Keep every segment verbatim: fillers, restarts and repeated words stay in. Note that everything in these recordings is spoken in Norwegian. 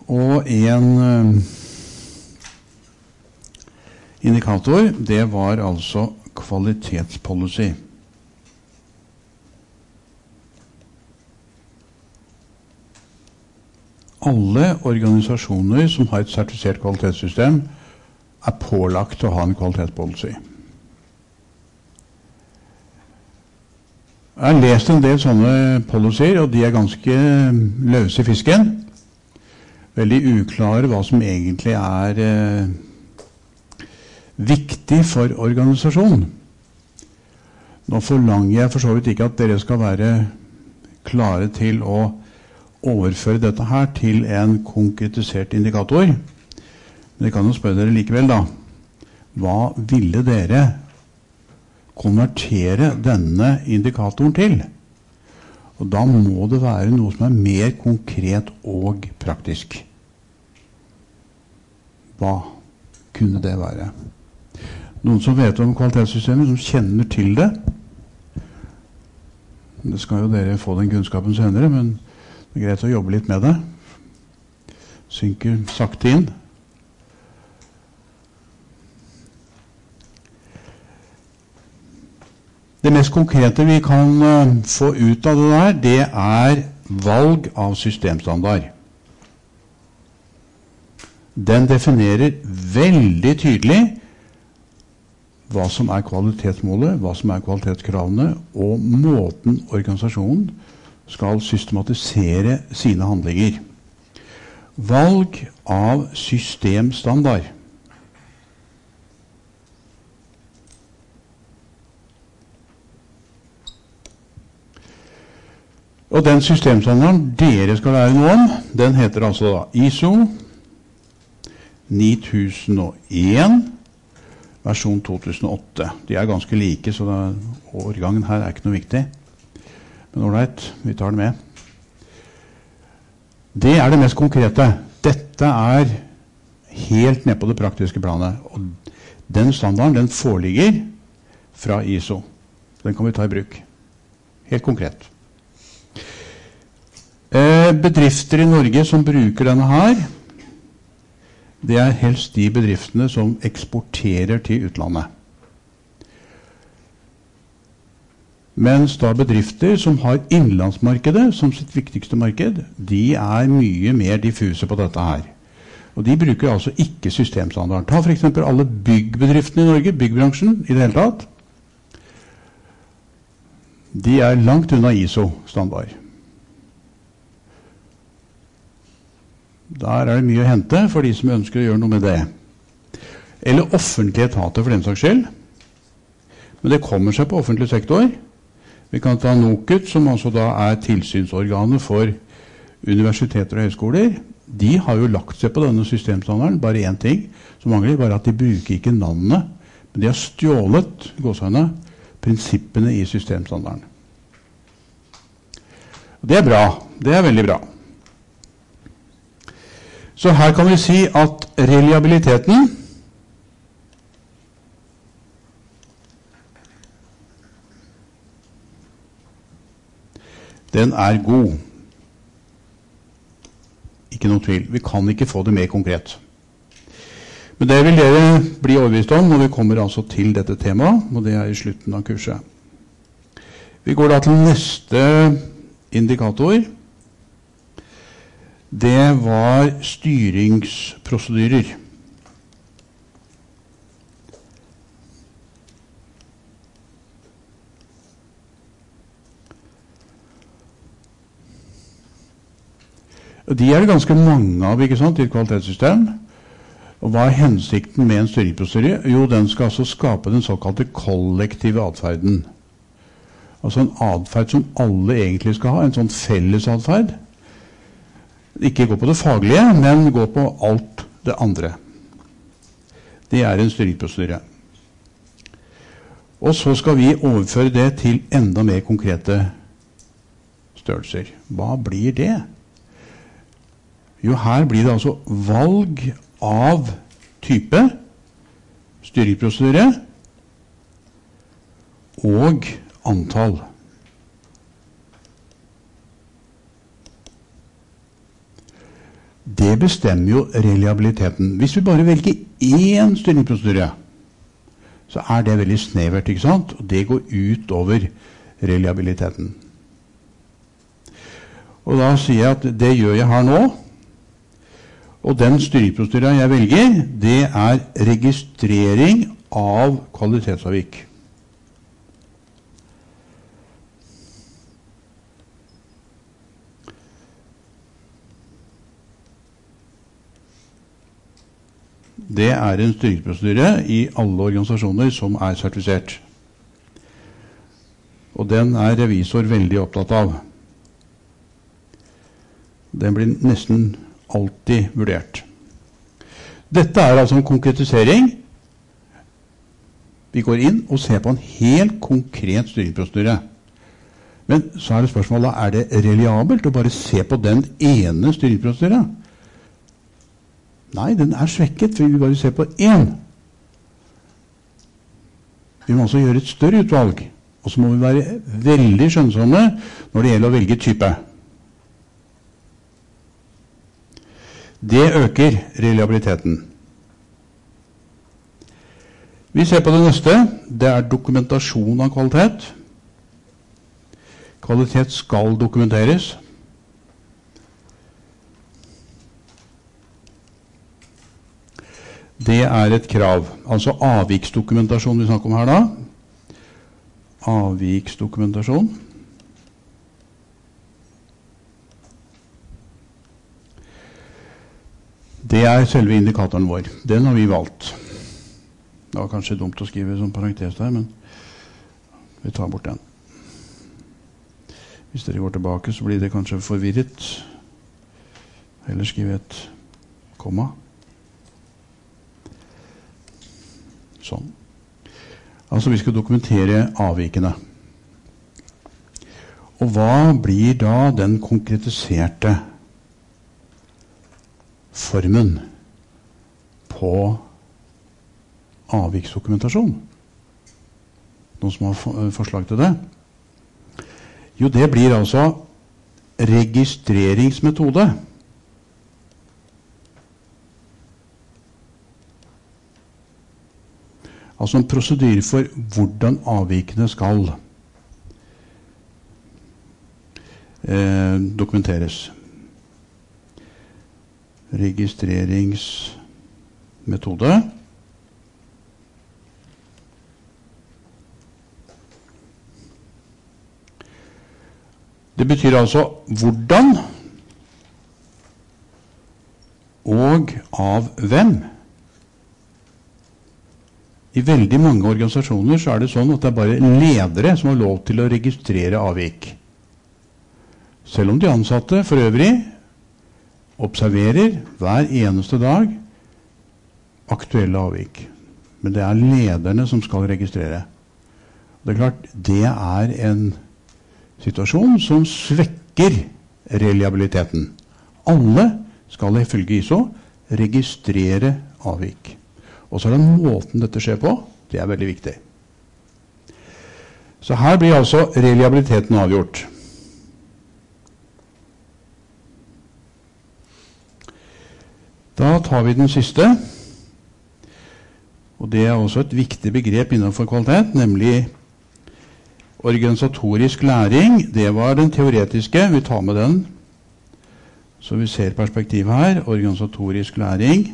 Og en uh, indikator, det var altså kvalitetspolicy. Alle organisasjoner som har et sertifisert kvalitetssystem er pålagt å ha en kvalitetspolicy. Jeg har lest en del sånne policyer, og de er ganske løse i fisken. Veldig uklare hva som egentlig er eh, viktig for organisasjonen. Nå forlanger jeg for så vidt ikke at dere skal være klare til å overføre dette her til en konkretisert indikator. Men jeg kan jo spørre dere likevel da. Hva ville dere konvertere denne indikatoren til? Og da må det være noe som er mer konkret og praktisk. Hva kunne det være? Noen som vet om kvalitetssystemet, som kjenner til det. Det skal jo dere få den kunnskapen senere, men det er greit å jobbe litt med det. Synker sakte inn. Det mest konkrete vi kan uh, få ut av det der, det er valg av systemstandard. Den definerer veldig tydelig hva som er kvalitetsmålet, hva som er kvalitetskravene, og måten organisasjonen skal systematisere sine handlinger. Valg av systemstandard. Og den systemstandarden dere skal lære noe om, den heter altså da I S O ni tusen og en, versjon to tusen og åtte. De er ganske like, så da, årgangen her er ikke noe viktig. Men ålreit, vi tar det med. Det er det mest konkrete. Dette er helt ned på det praktiske planet. Og den standarden, den foreligger fra I S O. Den kan vi ta i bruk. Helt konkret. Eh, bedrifter i Norge som bruker denne her, det er helst de bedriftene som eksporterer til utlandet. Mens da bedrifter som har innenlandsmarkedet som sitt viktigste marked, de er mye mer diffuse på dette her. Og de bruker altså ikke systemstandard. Ta for eksempel alle byggbedriftene i Norge, byggbransjen i det hele tatt. De er langt unna I S O-standard. Der er det mye å hente for de som ønsker å gjøre noe med det. Eller offentlige etater for den saks skyld. Men det kommer seg på offentlig sektor. Vi kan ta NOKUT, som altså da er tilsynsorganet for universiteter og høyskoler. De har jo lagt seg på denne systemstandarden, bare en ting som mangler, bare at de bruker ikke navnene, men de har stjålet gåsehøyne, prinsippene i systemstandarden. Det er bra. Det er veldig bra. Så her kan vi si at reliabiliteten den er god. Ikke noe tvil. Vi kan ikke få det mer konkret. Men det vil dere bli overbevist om når vi kommer altså til dette temaet, og det er i slutten av kurset. Vi går da til neste indikator. Det var styringsprosedyrer. De er det ganske mange av, ikke sant, i et kvalitetssystem. Og hva er hensikten med en styringsprosedyre? Jo, den skal altså skape den såkalte kollektive adferden. Altså en adferd som alle egentlig skal ha, en sånn felles adferd. Ikke gå på det faglige, men gå på alt det andre. Det er en styringsprosedyre. Og så skal vi overføre det til enda mer konkrete størrelser. Hva blir det? Jo, her blir det altså valg av type styringsprosedyre og antall. det bestemmer jo reliabiliteten. Hvis vi bare velger én styringsprosedyre, så er det veldig snevert, ikke sant? Og det går ut over reliabiliteten. Og da sier jeg at det gjør jeg her nå. Og den styringsprosedyren jeg velger, det er registrering av kvalitetsavvik. Det er en styringsprosedyre i alle organisasjoner som er sertifisert. Og den er revisor veldig opptatt av. Den blir nesten alltid vurdert. Dette er altså en konkretisering. Vi går inn og ser på en helt konkret styringsprosedyre. Men så er det spørsmålet, er det reliabelt å bare se på den ene styringsprosedyren? Nei, den er svekket, vi vil bare se på én. Vi må også gjøre et større utvalg, og så må vi være veldig skjønnsomme når det gjelder å velge type. Det øker reliabiliteten. Vi ser på det neste. Det er dokumentasjon av kvalitet. Kvalitet skal dokumenteres. Det er et krav. Altså avviksdokumentasjon vi snakker om her da. Avviksdokumentasjon. Det er selve indikatoren vår. Den har vi valgt. Det var kanskje dumt å skrive som parentes der, men vi tar bort den. Hvis dere går tilbake, så blir det kanskje forvirret. Eller skrive et komma. Sånn. Altså vi skal dokumentere avvikene. Og hva blir da den konkretiserte formen på avviksdokumentasjon? Noen som har forslag til det? Jo, det blir altså registreringsmetode. Altså en prosedyre for hvordan avvikene skal eh, dokumenteres. Registreringsmetode. Det betyr altså hvordan og av hvem. I veldig mange organisasjoner så er det sånn at det er bare ledere som har lov til å registrere avvik. Selv om de ansatte for øvrig observerer hver eneste dag aktuelle avvik. Men det er lederne som skal registrere. Det er klart, det er en situasjon som svekker reliabiliteten. Alle skal ifølge I S O registrere avvik. Og så er det måten dette skjer på, det er veldig viktig. Så her blir altså reliabiliteten avgjort. Da tar vi den siste, og det er også et viktig begrep innenfor kvalitet, nemlig organisatorisk læring. Det var den teoretiske, vi tar med den, så vi ser perspektivet her, organisatorisk læring.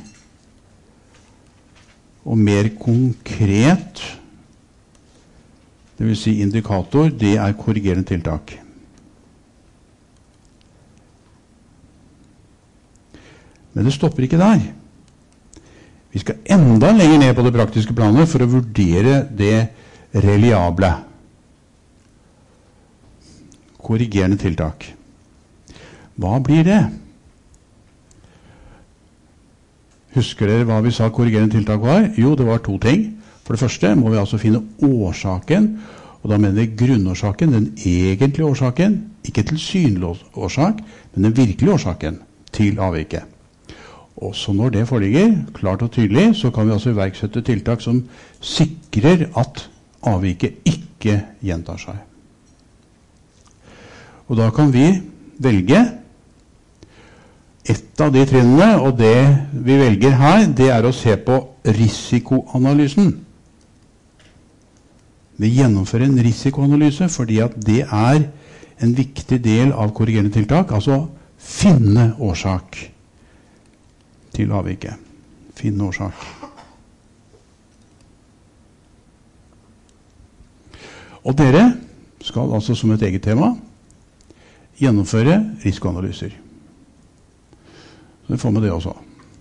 Og mer konkret, det vil si indikator, det er korrigerende tiltak. Men det stopper ikke der. Vi skal enda lenger ned på det praktiske planet for å vurdere det reliable. Korrigerende tiltak. Hva blir det? Husker dere hva vi sa korrigerende tiltak var? Jo, det var to ting. For det første må vi altså finne årsaken, og da mener vi grunnårsaken, den egentlige årsaken, ikke tilsynlig årsak, men den virkelige årsaken til avviket. Og så når det foreligger, klart og tydelig, så kan vi altså iverksette tiltak som sikrer at avviket ikke gjentar seg. Og da kan vi velge Et av de trinnene, og det vi velger her, det er å se på risikoanalysen. Vi gjennomfører en risikoanalyse fordi at det er en viktig del av korrigerende tiltak, altså finne årsak til avviket. Finne årsak. Og dere skal altså som et eget tema gjennomføre risikoanalyser. Så vi får med det også.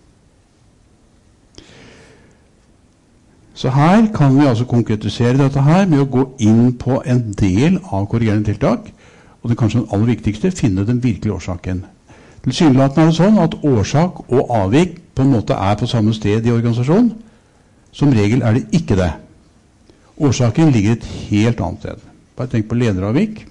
Så her kan vi altså konkretisere dette her med å gå inn på en del av korrigerende tiltak, og det er kanskje den aller viktigste, finne den virkelige årsaken. Tilsynelatende er det sånn at årsak og avvik på en måte er på samme sted i organisasjonen. Som regel er det ikke det. Årsaken ligger et helt annet sted. Bare tenk på lederavvik.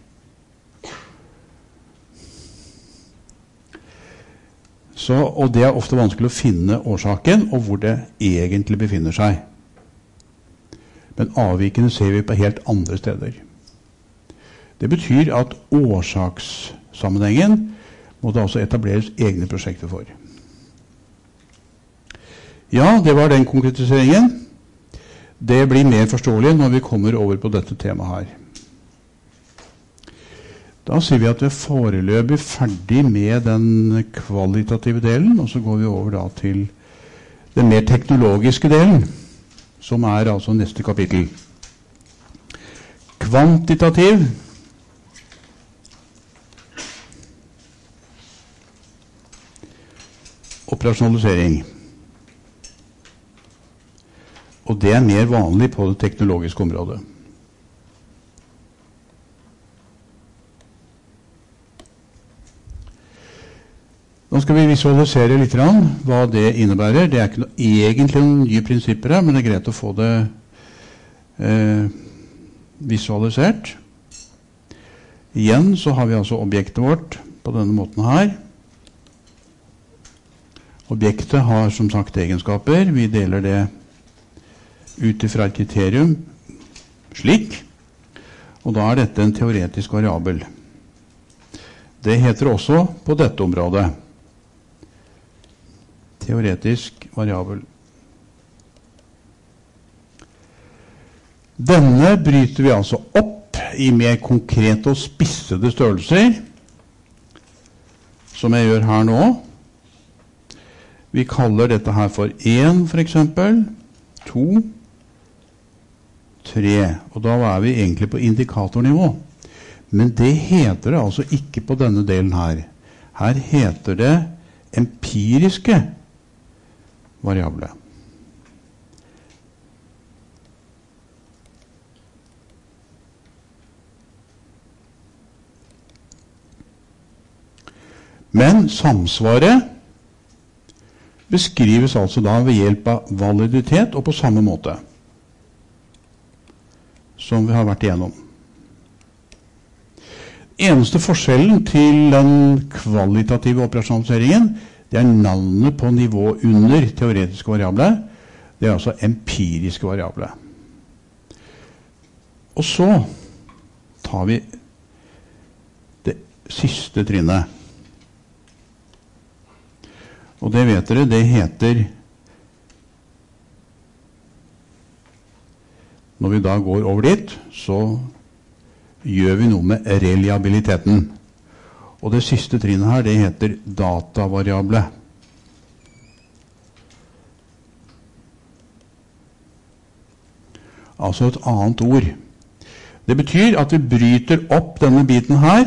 Så, og det er ofte vanskelig å finne årsaken, og hvor det egentlig befinner seg. Men avvikene ser vi på helt andre steder. Det betyr at årsakssammenhengen må det altså etableres egne prosjekter for. Ja, det var den konkretiseringen. Det blir mer forståelig når vi kommer over på dette temaet her. Da sier vi at vi er foreløpig ferdig med den kvalitative delen, og så går vi over da til den mer teknologiske delen, som er altså neste kapittel. Kvantitativ operasjonalisering. Og det er mer vanlig på det teknologiske området. Nå skal vi visualisere litt hva det innebærer. Det er ikke noe, egentlig noen nye prinsipper her, men det er greit å få det eh, visualisert. Igjen så har vi altså objektet vårt på denne måten her. Objektet har som sagt egenskaper. Vi deler det ut fra et kriterium slik, og da er dette en teoretisk variabel. Det heter også på dette området teoretisk variabel. Denne bryter vi altså opp i mer konkrete og spissede størrelser, som jeg gjør her nå. Vi kaller dette her for én, for eksempel, to, tre, og da er vi egentlig på indikatornivå. Men det heter det altså ikke på denne delen her. Her heter det empiriske variable. Men samsvaret beskrives altså da ved hjelp av validitet og på samme måte som vi har vært igjennom. Eneste forskjellen til den kvalitative operasjonaliseringen, det er navnet på nivå under teoretiske variable. Det er altså empiriske variable. Og så tar vi det siste trinnet. Og det vet dere, det heter, når vi da går over dit, så gjør vi noe med reliabiliteten. Og det siste trinnet her, det heter datavariable. Altså et annet ord. Det betyr at vi bryter opp denne biten her.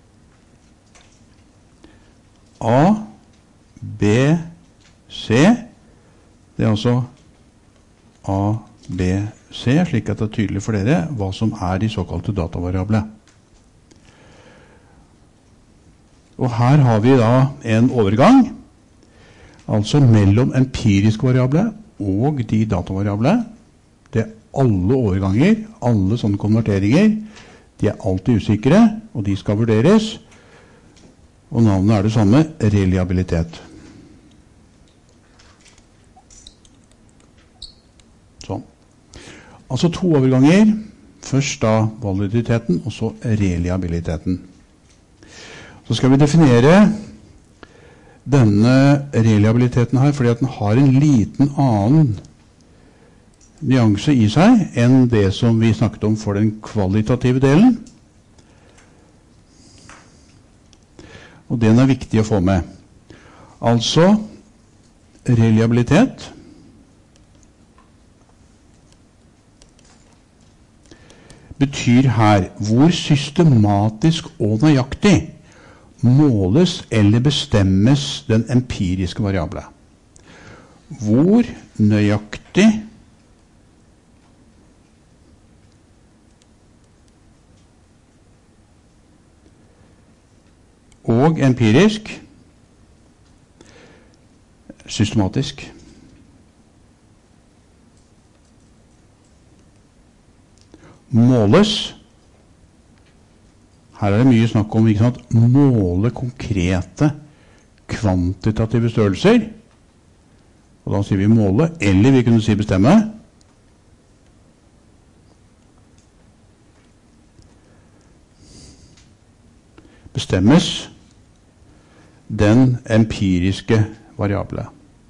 A, B, C. Det er altså A, B, C, slik at det er tydelig for dere hva som er de såkalte datavariable. Og her har vi da en overgang, altså mellom empiriske variable og de datavariable. Det er alle overganger, alle sånne konverteringer, de er alltid usikre, og de skal vurderes. Og navnet er det samme, reliabilitet. Sånn. Altså to overganger, først da validiteten, og så reliabiliteten. Så skal vi definere denne reliabiliteten her, fordi at den har en liten annen nyanse i seg enn det som vi snakket om for den kvalitative delen. Og den er viktig å få med. Altså, reliabilitet betyr her hvor systematisk og nøyaktig måles eller bestemmes den empiriske variable. Hvor nøyaktig og empirisk, systematisk, måles. Her er det mye snakk om, ikke sant, måle konkrete kvantitative størrelser. Og da sier vi måle, eller vi kunne si bestemme. Bestemmes den empiriske variable.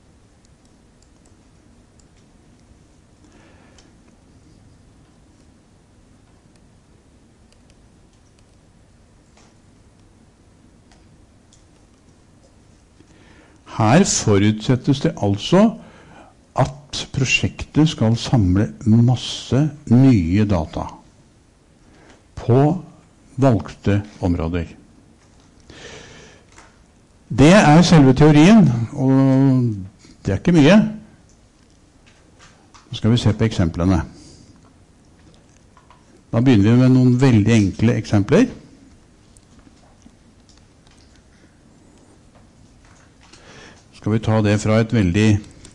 Her forutsettes det altså at prosjektet skal samle masse nye data på valgte områder. Det er selve teorien, og det er ikke mye. Nå skal vi se på eksemplene. Da begynner vi med noen veldig enkle eksempler. Skal vi ta det fra et veldig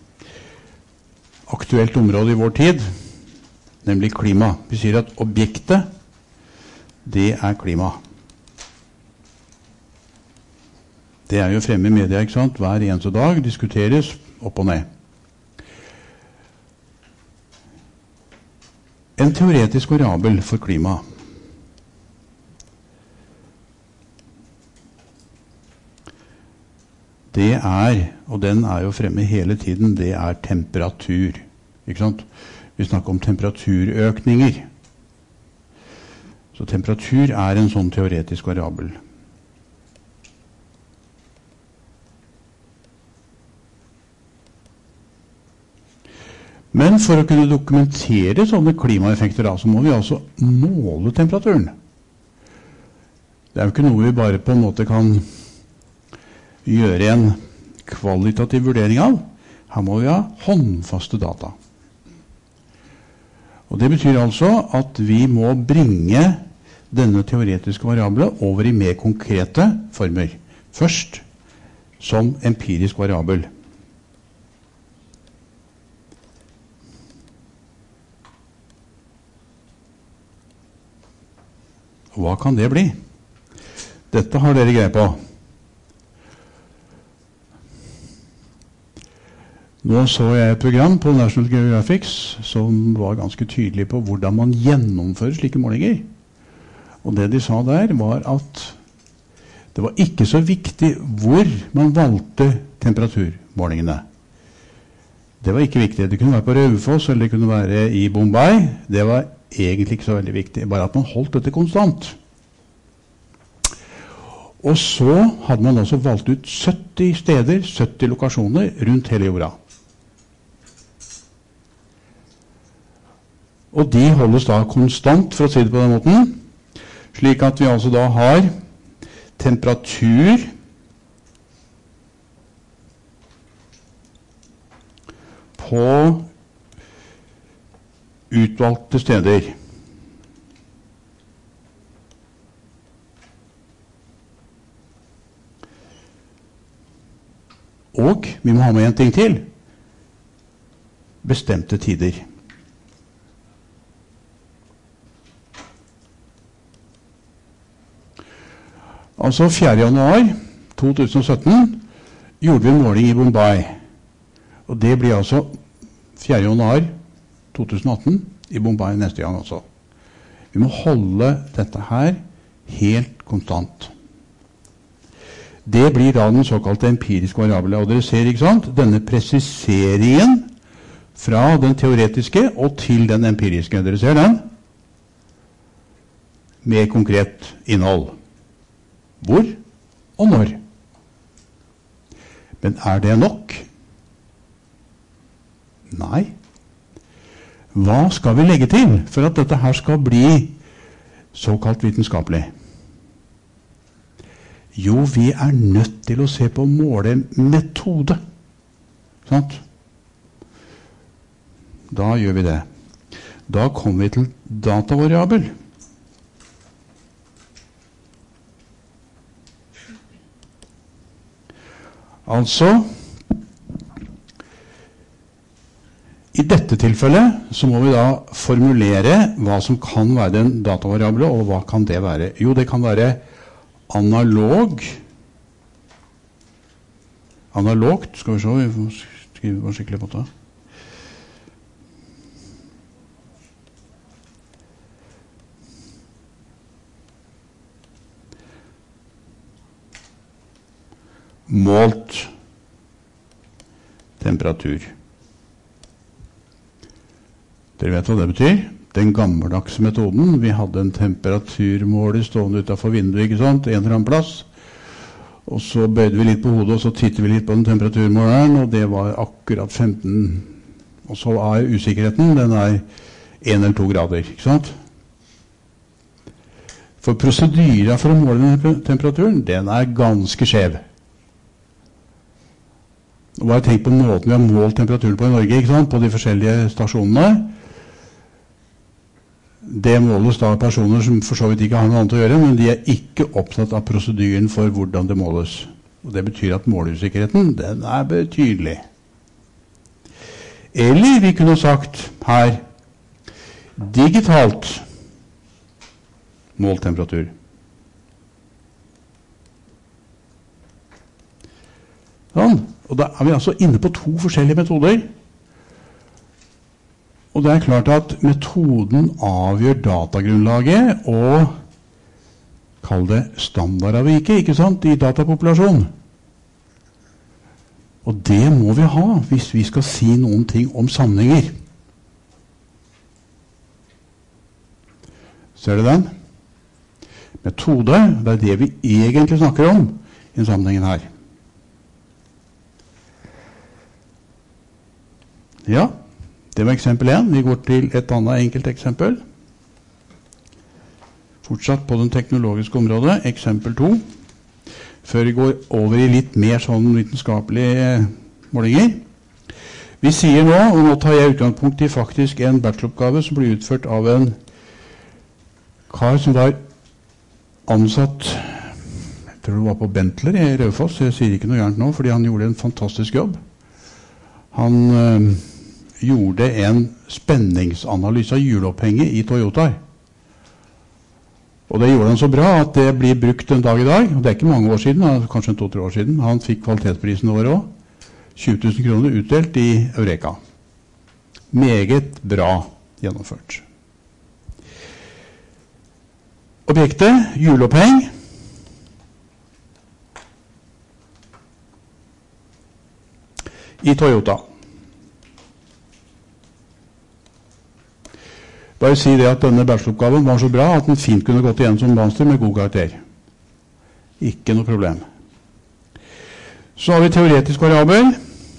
aktuelt område i vår tid, nemlig klima. Vi sier at objektet, det er klima. Det er jo fremme i media, ikke sant? Hver eneste dag diskuteres opp og ned. En teoretisk variabel for klima. Det er, og den er jo fremme hele tiden, det er temperatur. Ikke sant? Vi snakker om temperaturøkninger. Så temperatur er en sånn teoretisk variabel. Men for å kunne dokumentere sånne klimaeffekter, da, så må vi altså måle temperaturen. Det er jo ikke noe vi bare på en måte kan gjøre en kvalitativ vurdering av. Her må vi ha håndfaste data. Og det betyr altså at vi må bringe denne teoretiske variable over i mer konkrete former. Først som empirisk variabel. Hva kan det bli? Dette har dere greie på. Nå så jeg et program på National Geographic som var ganske tydelig på hvordan man gjennomfører slike målinger. Og det de sa der var at det var ikke så viktig hvor man valgte temperaturmålingene. Det var ikke viktig. Det kunne være på Raufoss eller det kunne være i Bombay. Det var egentlig ikke så veldig viktig, bare at man holdt dette konstant. Og så hadde man også valgt ut sytti steder, sytti lokasjoner rundt hele jorda. Og de holdes da konstant, for å si det på den måten, slik at vi altså da har temperatur på utvalgte steder. Og vi må ha med en ting til. Bestemte tider. Altså fjerde januar to tusen og sytten gjorde vi en måling i Bombay. Og det blir altså fjerde januar to tusen og atten i Bombay neste gang også. Vi må holde dette her helt konstant. Det blir da den såkalte empiriske variable. Og dere ser, ikke sant, denne presiseringen fra den teoretiske og til den empiriske. Dere ser den? Mer konkret innhold. Hvor og når. Men er det nok? Nei. Hva skal vi legge til for at dette her skal bli såkalt vitenskapelig? Jo, vi er nødt til å se på målemetode. Sant? Da gjør vi det. Da kommer vi til datavariabel. Altså, i dette tilfellet så må vi da formulere hva som kan være en datavariable, og hva kan det være? Jo, det kan være analog. Analogt, skal vi se, vi får skrive på skikkelig på det. Målt temperatur. Dere vet hva det betyr? Den gammeldagse metoden. Vi hadde en temperaturmåler stående utenfor vinduet, ikke sant? En eller annen plass. Og så bøyde vi litt på hodet, og så tittet vi litt på den temperaturmåleren, og det var akkurat femten. Og så er usikkerheten, den er en eller to grader, ikke sant? For prosedyra for å måle den temperaturen, den er ganske skjev. Og bare tenk på måten vi har målt temperaturen på i Norge, ikke sant? På de forskjellige stasjonene. Det måles da personer som for så vidt ikke har noe annet å gjøre, men de er ikke opptatt av prosedyren for hvordan det måles. Og det betyr at måleusikkerheten, den er betydelig. Eller vi kunne sagt her, digitalt måltemperatur. Sånn. Og da er vi altså inne på to forskjellige metoder. Og det er klart at metoden avgjør datagrunnlaget og kall det standardavviket, ikke sant, i datapopulasjon. Og det må vi ha hvis vi skal si noen ting om sammenhenger. Ser du den? Metode, det er det vi egentlig snakker om i sammenhengen her. Ja, det var eksempel én. Vi går til et annet enkelt eksempel. Fortsatt på den teknologiske området. Eksempel to. Før vi går over i litt mer sånn vitenskapelige målinger. Vi sier nå, og nå tar jeg utgangspunkt i faktisk en bacheloroppgave som ble utført av en kar som var ansatt, jeg tror det var på Bentler i Raufoss, jeg sier ikke noe gærent nå, fordi han gjorde en fantastisk jobb. Han øh, gjorde en spenningsanalyse av hjulopphenget i Toyota. Og det gjorde han så bra at det blir brukt en dag i dag, og det er ikke mange år siden, kanskje to-tre år siden. Han fikk kvalitetsprisen over også. tjue tusen kroner utdelt i Eureka. Meget bra gjennomført. Objektet, hjuloppheng. I Toyota. Bare si det at denne bacheloroppgaven var så bra at den fint kunne gått igjen som master med god karakter. Ikke noe problem. Så har vi teoretisk variabel.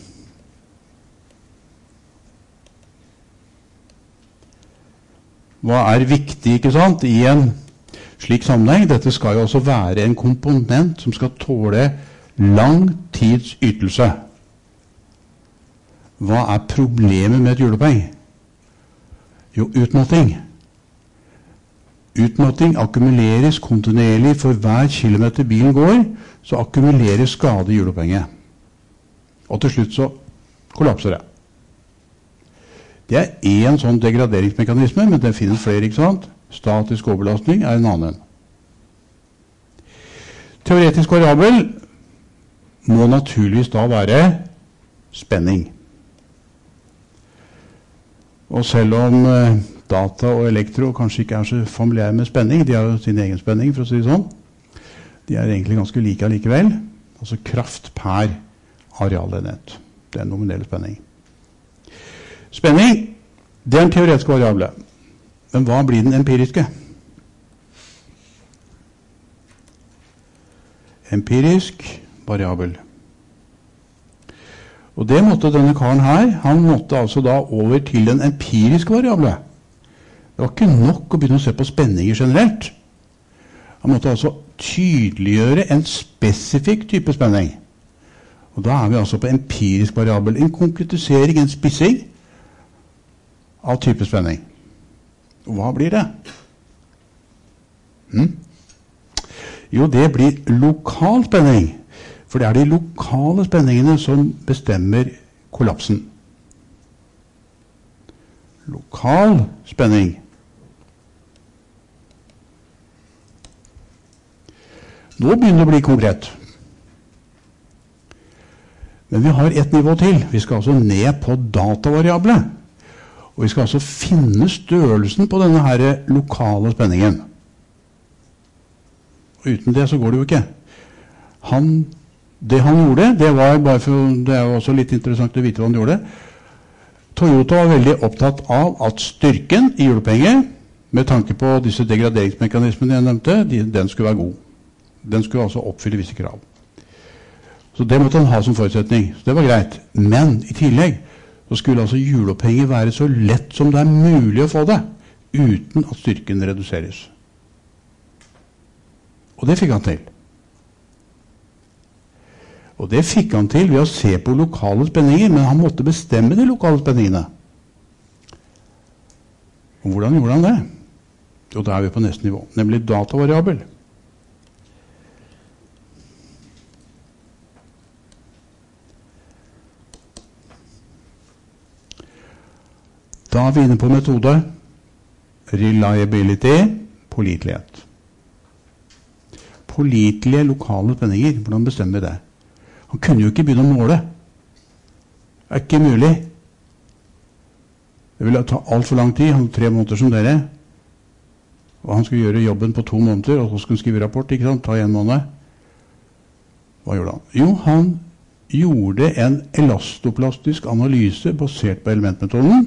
Hva er viktig, ikke sant, i en slik sammenheng? Dette skal jo også være en komponent som skal tåle lang tids ytelse. Hva er problemet med et hjuloppheng? Jo, utmatting. Utmatting akkumuleres kontinuerlig for hver kilometer bilen går, så akkumuleres skade i hjulopphenget. Og til slutt så kollapser det. Det er en sånn degraderingsmekanisme, men det finnes flere, ikke sant? Statisk overbelastning er en annen. Teoretisk variabel må naturligvis da være spenning. Og selv om eh, data og elektro kanskje ikke er så familiære med spenning, de har jo sin egen spenning, for å si det sånn. De er egentlig ganske like allikevel. Altså kraft per arealenhet. Det er en nominell spenning. Spenning, det er en teoretisk variable. Men hva blir den empiriske? Empirisk variabel. Og det måtte denne karen her, han måtte altså da over til den empiriske variable. Det var ikke nok å begynne å se på spenninger generelt. Han måtte altså tydeliggjøre en spesifikk type spenning. Og da er vi altså på empirisk variabel. En konkretisering, en spissing av type spenning. Og hva blir det? Hm? Jo, det blir lokal spenning. For det er de lokale spenningene som bestemmer kollapsen. Lokal spenning. Nå begynner det å bli konkret. Men vi har et nivå til. Vi skal altså ned på datavariable. Og vi skal altså finne størrelsen på denne her lokale spenningen. Og uten det så går det jo ikke. Han, det han gjorde, det var bare for, det er jo også litt interessant å vite hva han gjorde. Toyota var veldig opptatt av at styrken i hjulopphenget, med tanke på disse degraderingsmekanismene jeg nevnte, de, den skulle være god. Den skulle altså oppfylle visse krav. Så det måtte han ha som forutsetning. Så det var greit. Men i tillegg så skulle altså hjulopphenget være så lett som det er mulig å få det, uten at styrken reduseres. Og det fikk han til. Og det fikk han til ved å se på lokale spenninger, men han måtte bestemme de lokale spenningene. Og hvordan gjorde han det? Og da er vi på neste nivå, nemlig datavariabel. Da er vi inne på metode reliability, pålitelighet. Pålitelige lokale spenninger, hvordan bestemmer vi det? Han kunne jo ikke begynne å måle. Det er ikke mulig. Det ville ta alt for lang tid, han har tre måneder som dere. Og han skulle gjøre jobben på to måneder, og så skulle han skrive rapport, ikke sant? Ta en måned. Hva gjorde han? Jo, han gjorde en elastoplastisk analyse basert på elementmetoden,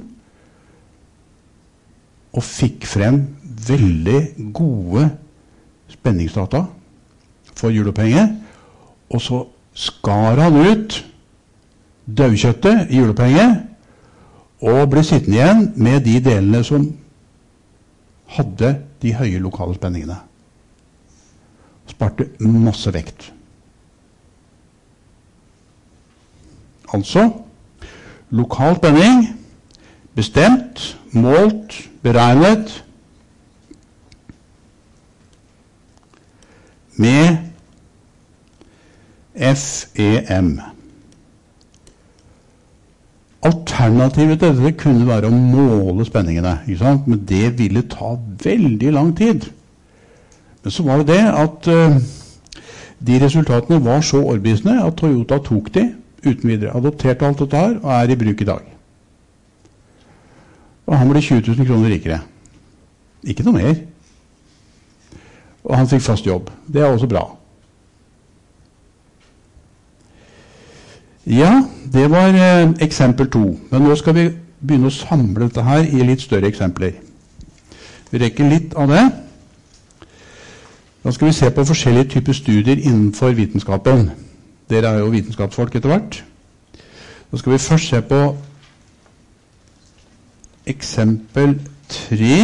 og fikk frem veldig gode spenningsdata for hjulopphenget, og så skar han ut dødkjøttet i hjulopphenget, og ble sittende igjen med de delene som hadde de høye lokale spenningene. Sparte masse vekt. Altså, lokal spenning, bestemt, målt, beregnet, med F E M. Alternativet til dette kunne være å måle spenningene, ikke sant? Men det ville ta veldig lang tid. Men så var det det at uh, de resultatene var så overbevisende at Toyota tok de uten videre, adopterte alt dette her og er i bruk i dag. Og han ble tjue tusen kroner rikere. Ikke noe mer. Og han fikk fast jobb. Det er også bra. Ja, det var eh, eksempel to. Men nå skal vi begynne å samle dette her i litt større eksempler. Vi rekker litt av det. Da skal vi se på forskjellige typer studier innenfor vitenskapen. Dere er jo vitenskapsfolk etter hvert. Da skal vi først se på eksempel tre,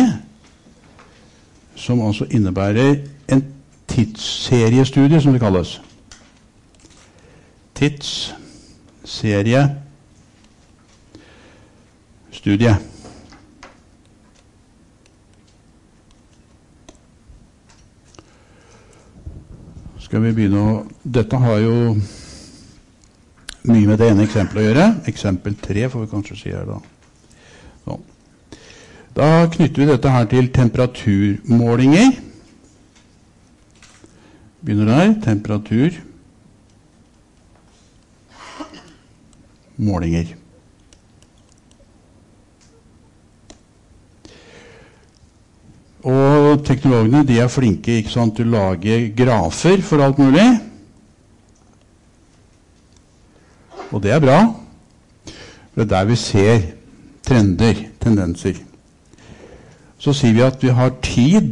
som altså innebærer en tidsseriestudie, som det kalles. Tidsseriestudie. Skal vi begynne å... Dette har jo mye med det ene eksempelet å gjøre. Eksempel tre får vi kanskje si her da. Sånn. Da knytter vi dette her til temperaturmålinger. Begynner der. Temperaturmålinger. Og teknologene, de er flinke, ikke sant, til å lage grafer for alt mulig. Og det er bra. Det er der vi ser trender, tendenser. Så sier vi at vi har tid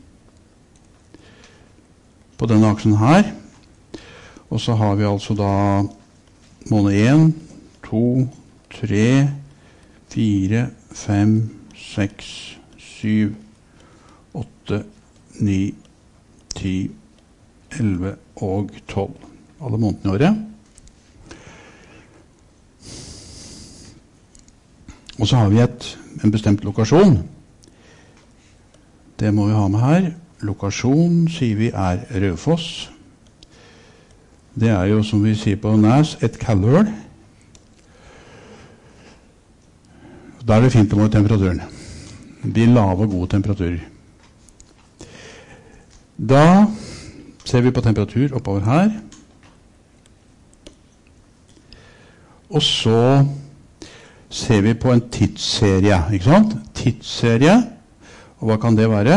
på denne aksen her. Og så har vi altså da måned en, to, tre, fire, fem, seks, syv, åtte, ni, ti, elleve og tolv. Alle månedene i året. Og så har vi et, en bestemt lokasjon. Det må vi ha med her. Lokasjon sier vi er Raufoss. Det er jo, som vi sier på Næs, et kaldhøl. Da er det fint å måle temperaturen. De lave og gode temperaturer. Da ser vi på temperatur oppover her. Og så ser vi på en tidsserie, ikke sant? Tidsserie, og hva kan det være?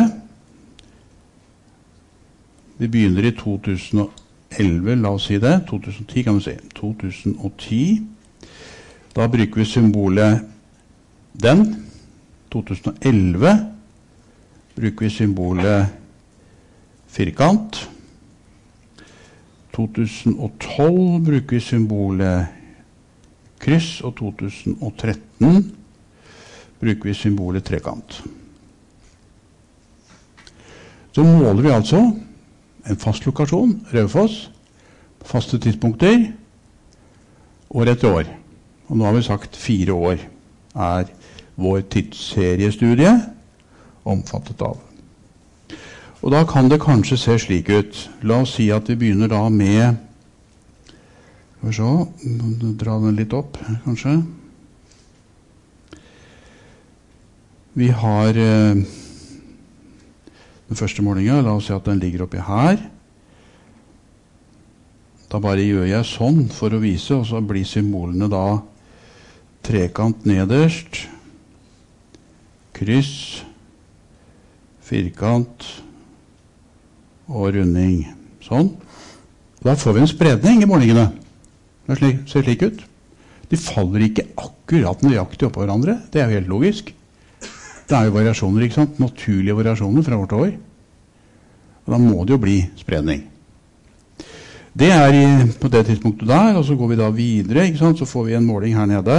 Vi begynner i to tusen og elleve, la oss si det. to tusen og ti kan vi si. to tusen og ti. Da bruker vi symbolet den. to tusen og elleve bruker vi symbolet firkant. to tusen og tolv bruker vi symbolet kryss, og to tusen og tretten bruker vi symbolet trekant. Så måler vi altså en fast lokasjon, Raufoss, faste tidspunkter, år etter år. Og nå har vi sagt fire år er vår tidsseriestudie omfattet av. Og da kan det kanskje se slik ut. La oss si at vi begynner da med, skal vi se, dra den litt opp, kanskje. Vi har eh, den første målingen, la oss si at den ligger oppi her. Da bare gjør jeg sånn for å vise, og så blir symbolene da trekant nederst, kryss, firkant og runding. Sånn. Da får vi en spredning i målingene. Det slik, ser slik ut. De faller ikke akkurat nøyaktig oppå hverandre. Det er jo helt logisk. Det er jo variasjoner, ikke sant? Naturlige variasjoner fra år til år. Og da må det jo bli spredning. Det er i, på det tidspunktet der, og så går vi da videre, ikke sant? Så får vi en måling her nede.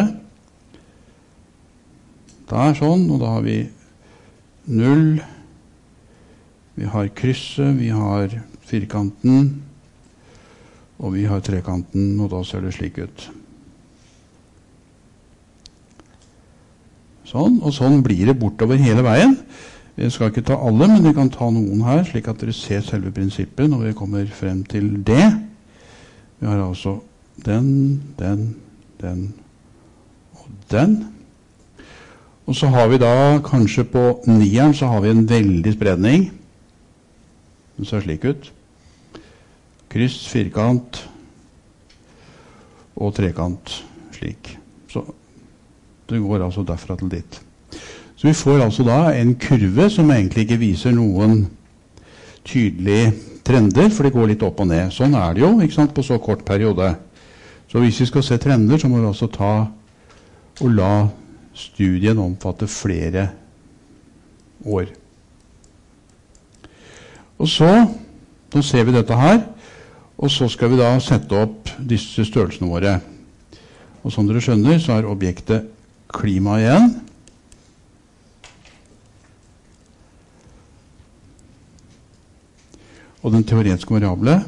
Der sånn, og da har vi null. Vi har krysset, vi har firkanten, og vi har trekanten, og da ser det slik ut. Sånn, og sånn blir det bortover hele veien. Vi skal ikke ta alle, men vi kan ta noen her, slik at dere ser selve prinsippet når vi kommer frem til det. Vi har altså den, den, den og den. Og så har vi da, kanskje på nieren, så har vi en veldig spredning. Den ser slik ut. Kryss, firkant og trekant slik. Så det går altså derfra til dit. Så vi får altså da en kurve som egentlig ikke viser noen tydelige trender, for det går litt opp og ned. Sånn er det jo, ikke sant, på så kort periode. Så hvis vi skal se trender, så må vi også ta og la studien omfatte flere år. Og så, nå ser vi dette her, og så skal vi da sette opp disse størrelsene våre. Og som dere skjønner, så er objektet klima igjen. Og den teoretiske variable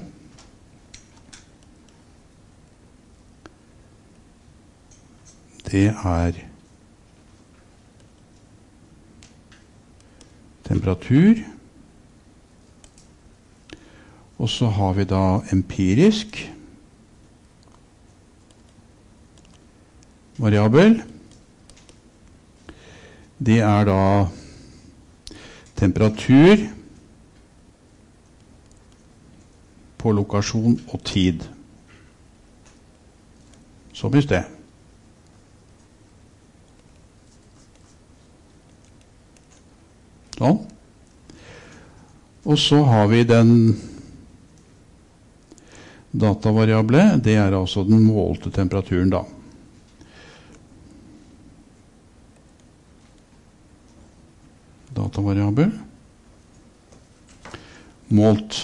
det er temperatur. Og så har vi da empirisk variabel. Det er da temperatur på lokasjon og tid. Som i sted. Sånn. Og så har vi den Datavariable, det er altså den målte temperaturen da. Datavariabel. Målt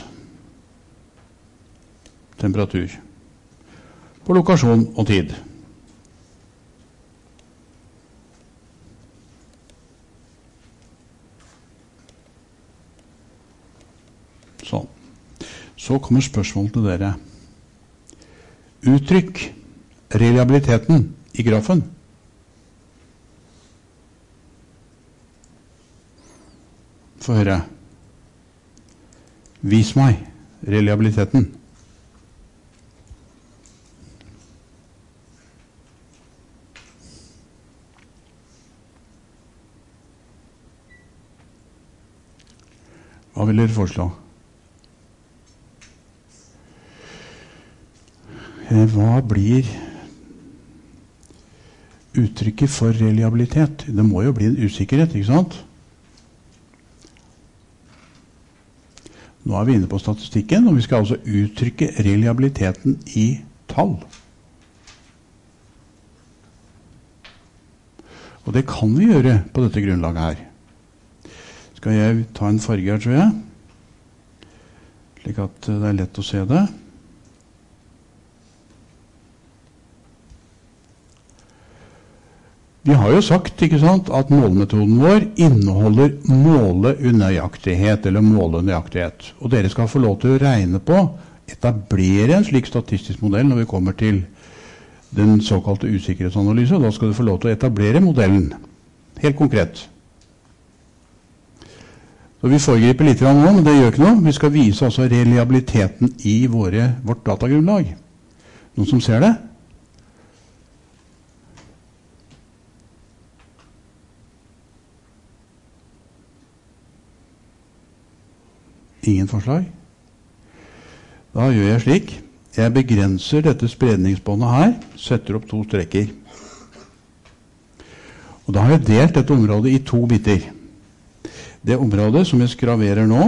temperatur på lokasjon og tid. Sånn. Så kommer spørsmålet til dere. Uttrykk reliabiliteten i grafen. Få høre. Vis meg reliabiliteten. Hva vil dere foreslå? Hva blir uttrykket for reliabilitet? Det må jo bli en usikkerhet, ikke sant? Nå er vi inne på statistikken, og vi skal altså uttrykke reliabiliteten i tall. Og det kan vi gjøre på dette grunnlaget her. Skal jeg ta en farge her, tror jeg, slik at det er lett å se det. Vi har jo sagt, ikke sant, at målemetoden vår inneholder måleunøyaktighet, eller målenøyaktighet. Og dere skal få lov til å regne på, etablere en slik statistisk modell når vi kommer til den såkalte usikkerhetsanalyse. Da skal du få lov til å etablere modellen, helt konkret. Så vi foregriper litt nå, men det gjør ikke noe. Vi skal vise altså reliabiliteten i våre, vårt datagrunnlag. Noen som ser det? Ingen forslag? Da gjør jeg slik. Jeg begrenser dette spredningsbåndet her, setter opp to strekker. Og da har jeg delt dette området i to biter. Det området som jeg skraverer nå,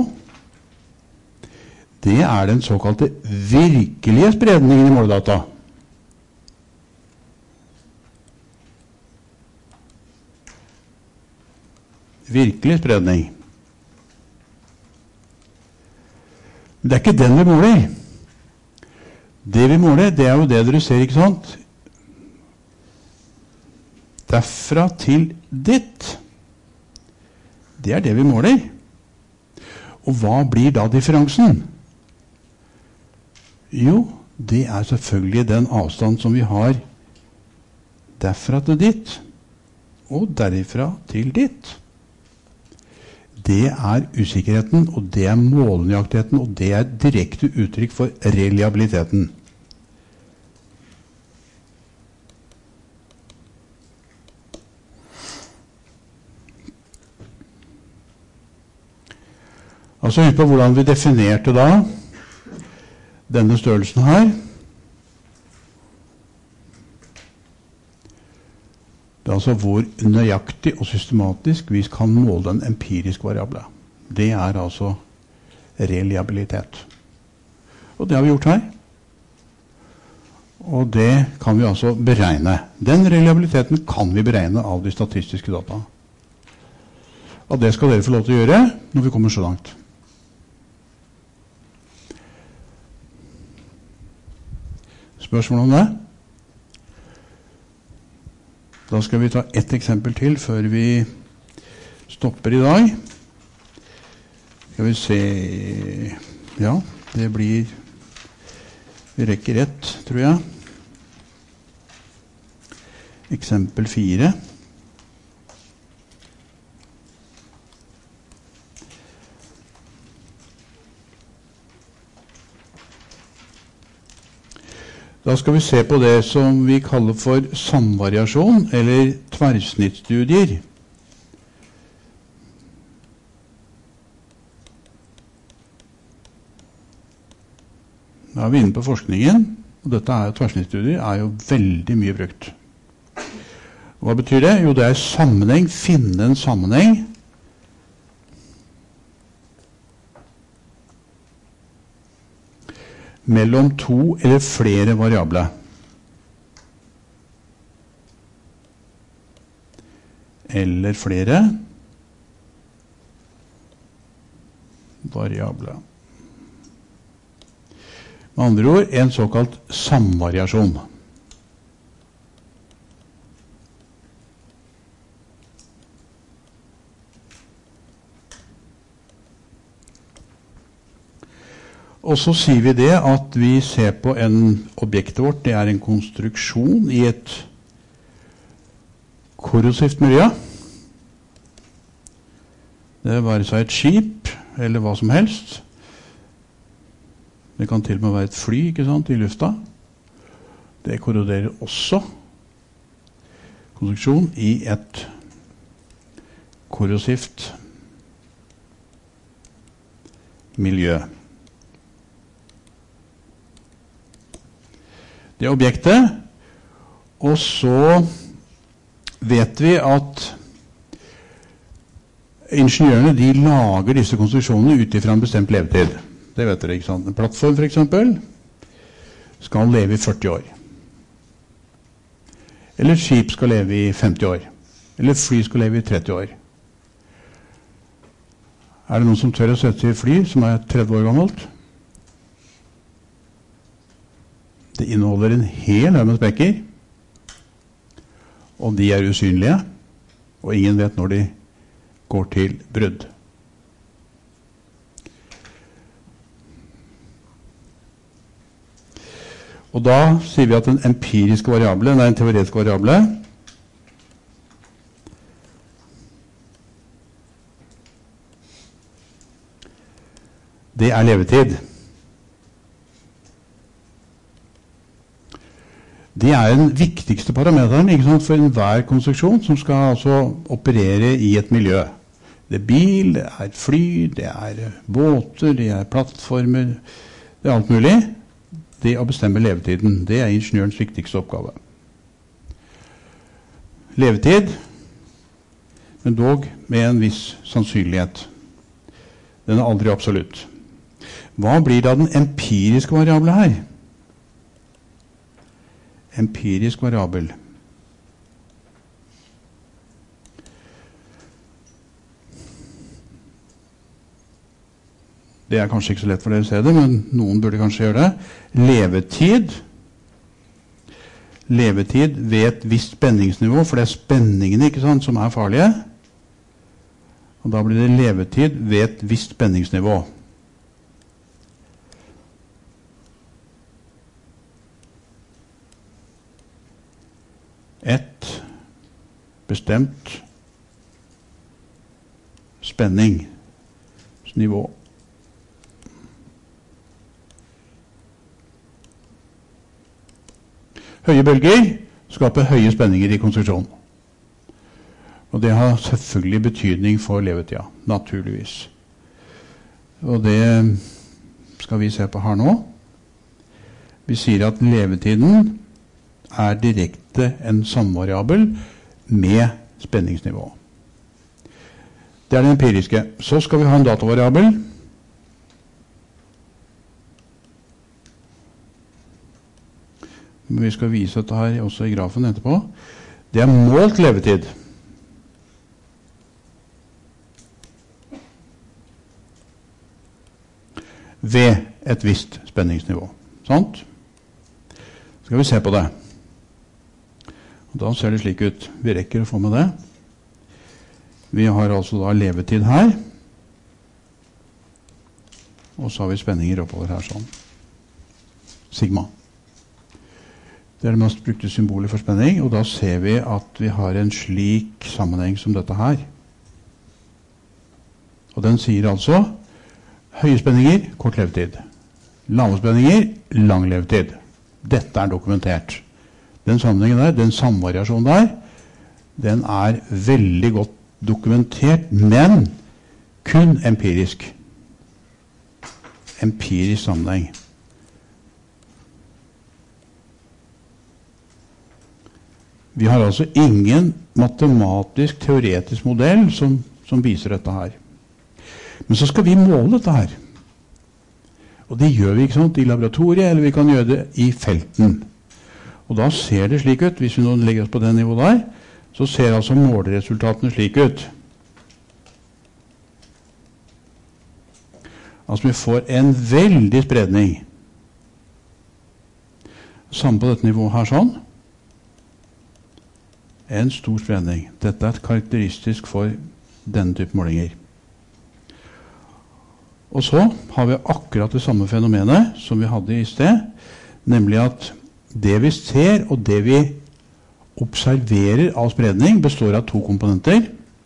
det er den såkalte virkelige spredningen i måledata. Virkelig spredning. Men det er ikke den vi måler. Det vi måler, det er jo det dere ser, ikke sant? Derfra til ditt. Det er det vi måler. Og hva blir da differansen? Jo, det er selvfølgelig den avstand som vi har derfra til ditt, og derifra til ditt. Det er usikkerheten, og det er målenøyaktigheten, og det er direkte uttrykk for reliabiliteten. Altså, husk på hvordan vi definerte da denne størrelsen her. Det er altså hvor nøyaktig og systematisk vi kan måle en empirisk variable. Det er altså reliabilitet. Og det har vi gjort her. Og det kan vi altså beregne. Den reliabiliteten kan vi beregne av de statistiske data. Og det skal dere få lov til å gjøre når vi kommer så langt. Spørsmål om det? Da skal vi ta ett eksempel til før vi stopper i dag. Skal vi se... Ja, det blir... Vi rekker ett, tror jeg. Eksempel fire. Da skal vi se på det som vi kaller for samvariasjon, eller tverrsnittstudier. Da er vi inne på forskningen, og dette er jo tverrsnittstudier, er jo veldig mye brukt. Hva betyr det? Jo, det er sammenheng, finne en sammenheng. mellom to eller flere variable. Eller flere variable. Med andre ord, en såkalt samvariasjon. Og så sier vi det at vi ser på en objektet vårt, det er en konstruksjon i et korrosivt miljø. Det være seg et skip, eller hva som helst. Det kan til og med være et fly, ikke sant, i lufta. Det korroderer også konstruksjon i et korrosivt miljø. Det er objektet, og så vet vi at ingeniørene de lager disse konstruksjonene ut fra en bestemt levetid. Det vet dere, ikke sant? En plattform for eksempel skal leve i førti år. Eller et skip skal leve i femti år. Eller et fly skal leve i tretti år. Er det noen som tør å sette seg i fly som er tretti år gammelt? Det inneholder en hel haug med sprekker, og de er usynlige, og ingen vet når de går til brudd. Og da sier vi at den empiriske variable, nei, en teoretisk variable, det er levetid. Det er den viktigste parameteren, ikke sant, for enhver konstruksjon som skal altså operere i et miljø. Det er bil, det er fly, det er båter, det er plattformer, det er alt mulig. Det å bestemme levetiden, det er ingeniørens viktigste oppgave. Levetid, men dog med en viss sannsynlighet. Den er aldri absolutt. Hva blir da den empiriske variable her? Empirisk variabel. Det er kanskje ikke så lett for dere å se det, men noen burde kanskje gjøre det. Levetid. Levetid ved et visst spenningsnivå, for det er spenningene, ikke sant, som er farlige. Og da blir det levetid ved et visst spenningsnivå. Et bestemt spenningsnivå. Høye bølger skaper høye spenninger i konstruksjonen. Og det har selvfølgelig betydning for levetida, naturligvis. Og det skal vi se på her nå. Vi sier at levetiden er direkte en samvariabel med spenningsnivå. Det er det empiriske. Så skal vi ha en datavariabel. Vi skal vise dette her også i grafen etterpå. Det er målt levetid. Ved et visst spenningsnivå. Sant? Så skal vi se på det. Og da ser det slik ut. Vi rekker å få med det. Vi har altså da levetid her. Og så har vi spenninger oppover her sånn. Sigma. Det er det mest brukte symbolet for spenning, og da ser vi at vi har en slik sammenheng som dette her. Og den sier altså høye spenninger, kort levetid. Lave spenninger, lang levetid. Dette er dokumentert. Den sammenhengen der, den samvariasjonen der, den er veldig godt dokumentert, men kun empirisk. Empirisk sammenheng. Vi har altså ingen matematisk, teoretisk modell som, som viser dette her. Men så skal vi måle dette her. Og det gjør vi ikke sant, i laboratoriet, eller vi kan gjøre det i felten. Og da ser det slik ut, hvis vi nå legger oss på det nivået der, så ser altså måleresultatene slik ut. Altså vi får en veldig spredning. Samme på dette nivået her sånn. En stor spredning. Dette er karakteristisk for denne type målinger. Og så har vi akkurat det samme fenomenet som vi hadde i sted, nemlig at det vi ser og det vi observerer av spredning består av to komponenter.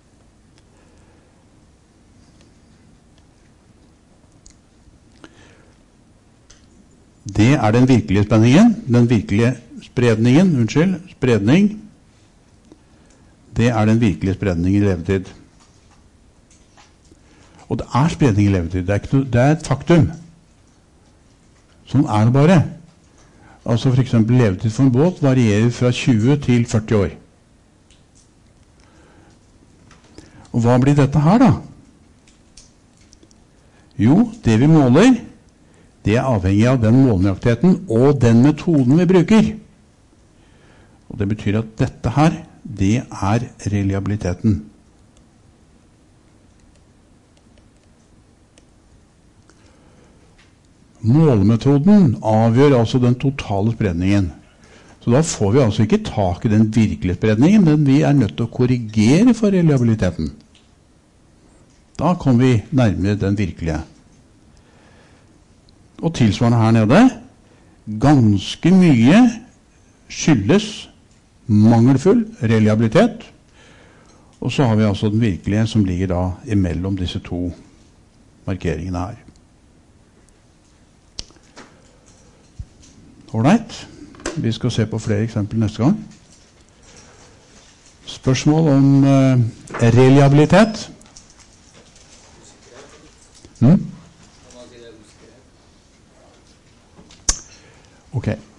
Det er den virkelige spenningen, den virkelige spredningen, unnskyld, spredning. Det er den virkelige spredning i levetid. Og det er spredning i levetid, det er, ikke noe, det er et faktum. Sånn er det bare. Altså for eksempel levetid for en båt varierer fra tjue til førti år. Og hva blir dette her da? Jo, det vi måler, det er avhengig av den målenøyaktigheten og den metoden vi bruker. Og det betyr at dette her, det er reliabiliteten. Målemetoden avgjør altså den totale spredningen. Så da får vi altså ikke tak i den virkelige spredningen, men vi er nødt til å korrigere for reliabiliteten. Da kommer vi nærmere den virkelige. Og tilsvarende her nede, ganske mye skyldes mangelfull reliabilitet, og så har vi altså den virkelige som ligger da imellom disse to markeringene her. Alright, vi skal se på flere eksempler neste gang. Spørsmål om uh, reliabilitet. Hmm? Ok.